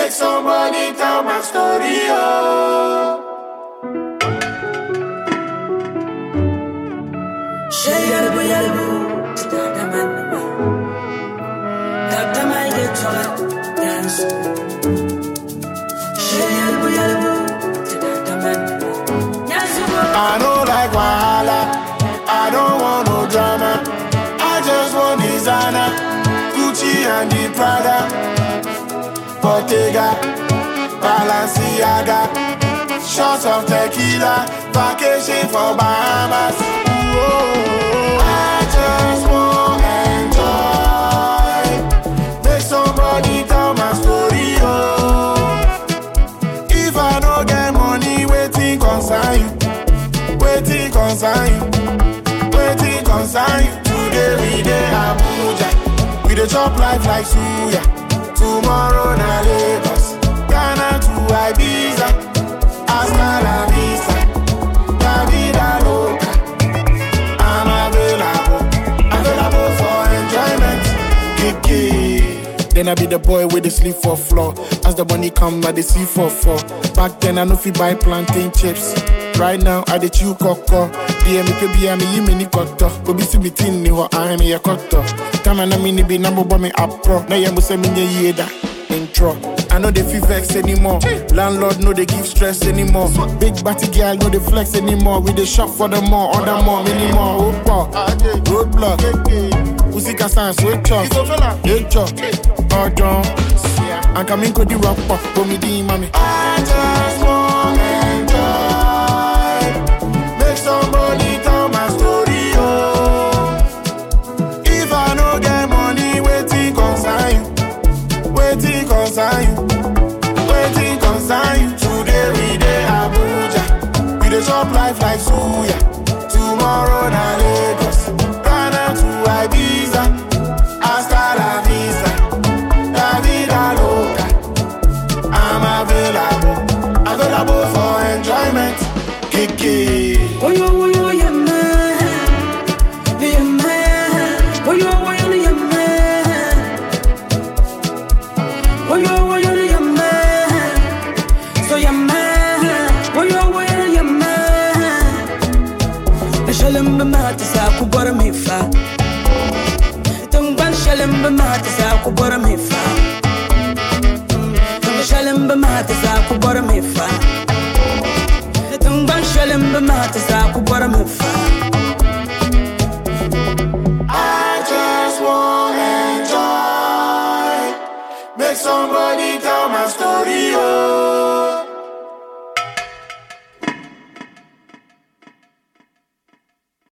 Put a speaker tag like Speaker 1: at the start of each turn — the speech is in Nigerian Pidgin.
Speaker 1: Make somebody tell my story, oh. I don't like wahala, I don't want no drama. I just want designer, Gucci and the Prada, Bottega, Balenciaga, shots of tequila, vacation for Bahamas. Whoa, I just want enjoy. Make somebody tell my story, oh. If I don't get money, waiting concern you. Waiting concern you, waiting concern you. Today we dey Abuja, we dey chop life like suya. Tomorrow na Lagos, Ghana to Ibiza, hasta la vista, la vida loca. I'm available for enjoyment. Kiki. Then I be the boy with the sleep for floor. As the money come, I dey see for four. Back then I no fit buy plantain chips. Right now, I dey chew cocoa. BM me mini koto. Go be see me tin ni ho I me a koto. Time na me ni be number one me up pro. Na yam say me nye yeda intro. I know they feel vex anymore. Landlord no they give stress anymore. Big batty girl no they flex anymore. We dey shop for the more, order more, many more. Roadblock. Usika sans switch off. Pardon. I'm coming to the rock pop. Go me di mami. I just want enjoy. Make somebody tell my story, oh. If I no get money, waiting concern you. Waiting concern you. Waiting concern you. Today we dey Abuja. We dey chop life like suya. Tomorrow na Lagos. Ghana to Ibiza. Hasta la vista. La vida loca. I'm available for enjoyment. Kiki.
Speaker 2: Oh yo, yeah man, yeah man. Oh yo, yeah man. Oh yo, yeah man. So yeah man. Oh yo, yeah man. Shalom b'mat sa kubora mifa. Tungban shalom b'mat sa kubora mifa. Shalom b'mat sa kubora mifa.
Speaker 1: I just want enjoy. Make somebody tell my story,